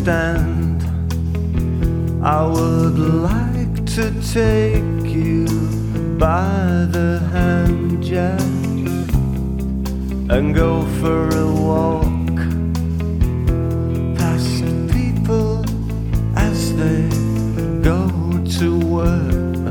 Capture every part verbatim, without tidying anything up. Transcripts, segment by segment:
understand. I would like to take you by the hand, Jack, and go for a walk past people as they go to work.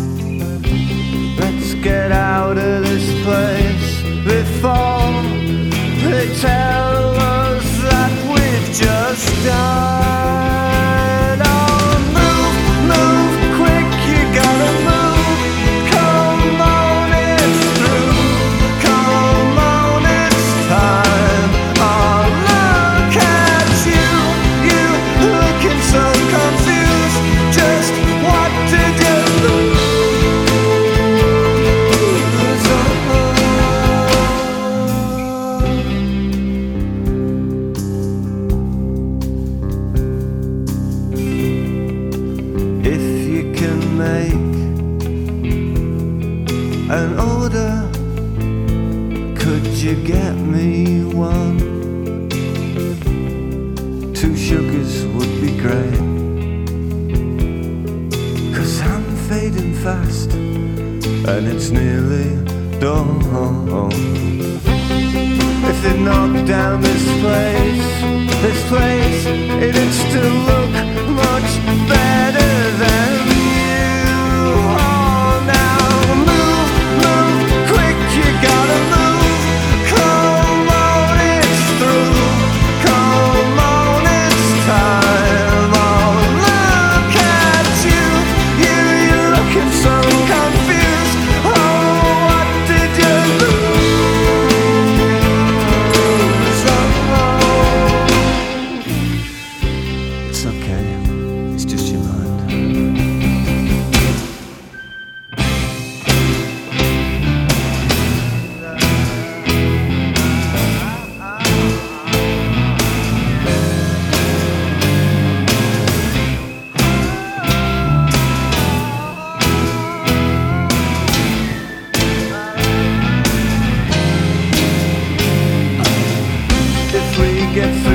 Let's get out of this place before they tell us that we've just died. Oh, move, move quick, you gotta move. Come on, it's through. Come on, it's time. Oh, look at you, you looking so confused. Just what did you lose? Make an order, could you get me one? Two sugars would be great, 'cause I'm fading fast and it's nearly dawn. If they knock down this place, this place, it'd still look much better than get through.